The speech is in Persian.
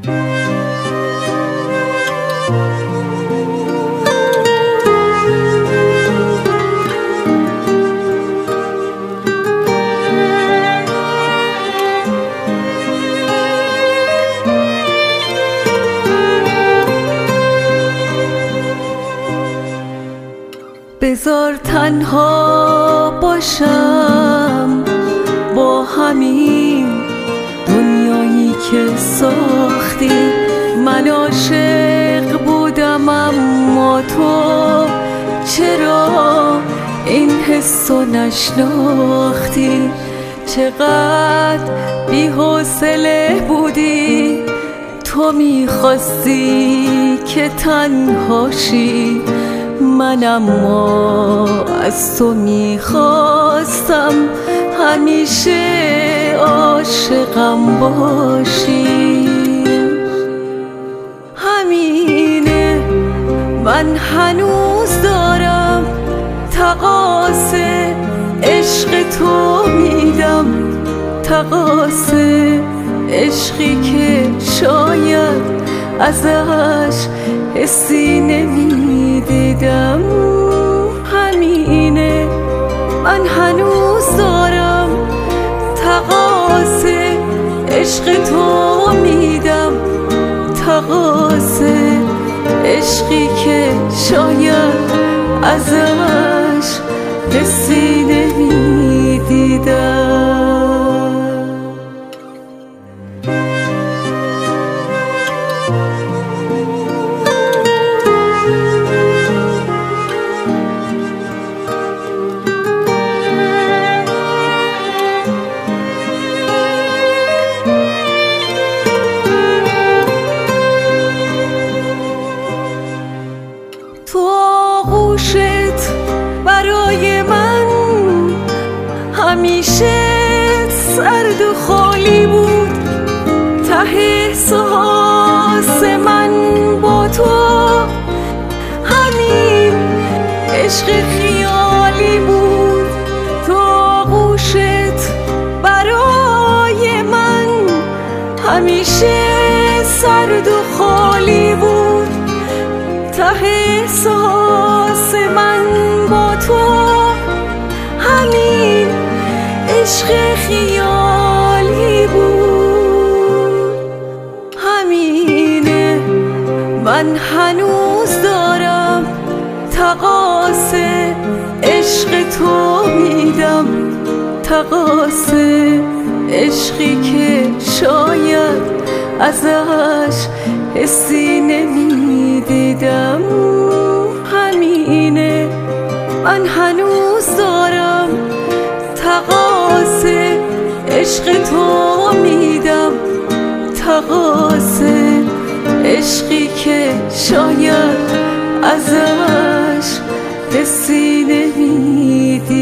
بذار تنها باشم با همین دنیایی که ساختی. من عاشق بودم اما تو چرا این حسو نشناختی؟ چقدر بی‌حوصله بودی، تو میخواستی که تنها شی، من اما از تو میخواستم همیشه عاشقم باشی. همینه، من هنوز دارم تقاصه عشق تو میدم، تقاصه عشقی که شاید ازش حسی نمیدیدم. همینه، من هنوز دارم تقاصه عشق تو میدم، تقاصه عشقی که شاید ازش حسی نمیدیدم. تو آغوشت برای من همیشه سرد و خالی بود، ته احساس من با تو همین عشق خیالی بود. تو آغوشت برای من همیشه سرد و خالی بود، ته احساس من با تو همین عشق خیالی بود. همینه، من هنوز دارم تقاصه عشق تو میدم، تقاصه عشقی که شاید ازش حسی نمیدیدم. همینه، من هنوز دارم تقاصه عشق تو میدم، تقاصه عشقی که شاید ازش حسی نمیدیدم.